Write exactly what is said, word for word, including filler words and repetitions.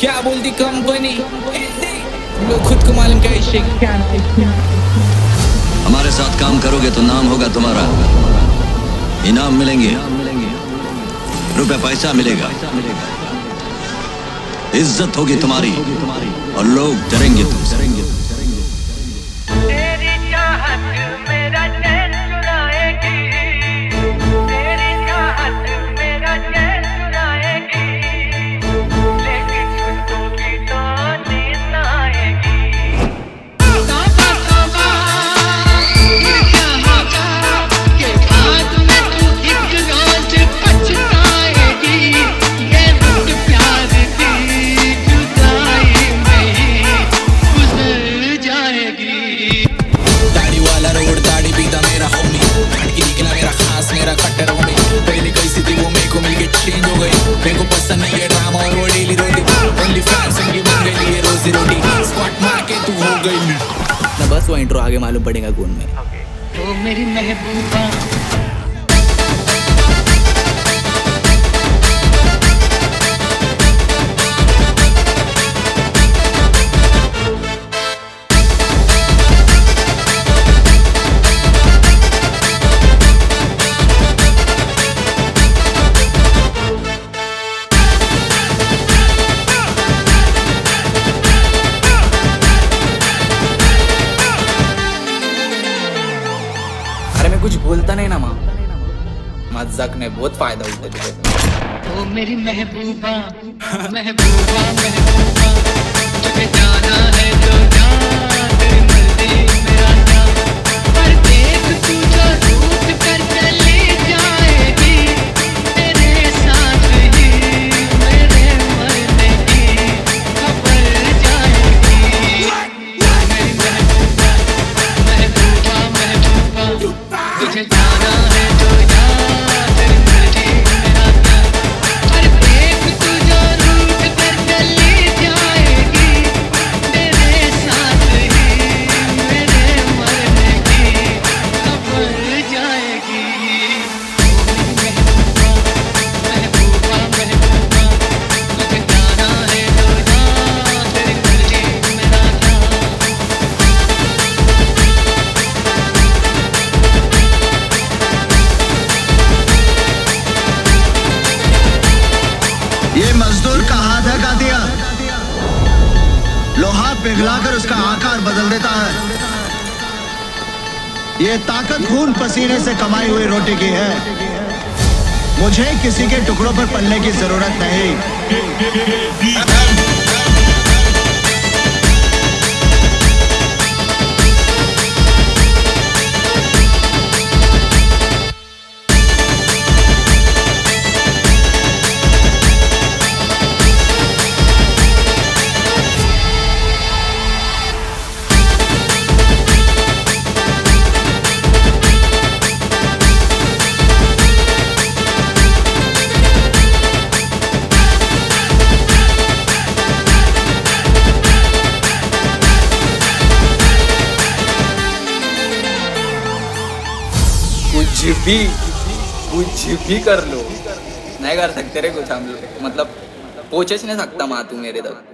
क्या बोलती कंपनी, लोग खुद को मालूम क्या इश्क। हमारे साथ काम करोगे तो नाम होगा तुम्हारा, इनाम मिलेंगे, रुपए पैसा मिलेगा, इज्जत होगी तुम्हारी और लोग डरेंगे तुमसे। मेरा कट्टर हो गई, पहले कैसी थी वो मेरे को मिलके चेंज हो गई। मेरे को पसंद नहीं है ड्रामा और वो डेली रोटी, ओनली फैंस उनकी बन गई है रोजी रोटी। स्क्वाट मार के तू हो गई ना, बस वो इंट्रो आगे मालूम पड़ेगा कौन में। ओ मेरी महबूबा कुछ बोलता नहीं ना माँ, मजाक ने बहुत फायदा उठाया तुझे। ओ मेरी महबूबा महबूबा महबूबा, तुझे जाना है तो जा, तेरी मर्जी मेरा जा। पर देख तू जो रूठ कर चली जाएगी, तेरे साथ ही मेरे मरने की खबर जाएगी। मेरी महबूबा महबूबा महबूबा, तुझे जाना है तो जा, तेरी मर्जी मेरा जा। पर देख तू जो रूठ कर चली जाएगी, तेरे साथ ही मेरे मरने की खबर जाएगी। महबूबा महबूबा महबूबा, तुझे जाना है तो जा, तेरी मर्जी मेरा जा। ये मजदूर का हाथ है का दिया, लोहा पिघलाकर उसका आकार बदल देता है। ये ताकत खून पसीने से कमाई हुई रोटी की है, मुझे किसी के टुकड़ों पर पलने की जरूरत नहीं। कुछ भी कुछ भी कर लो, नहीं कर सकते रे कुछ हम लोग, मतलब पहुंच नहीं सकता माँ तू मेरे तक।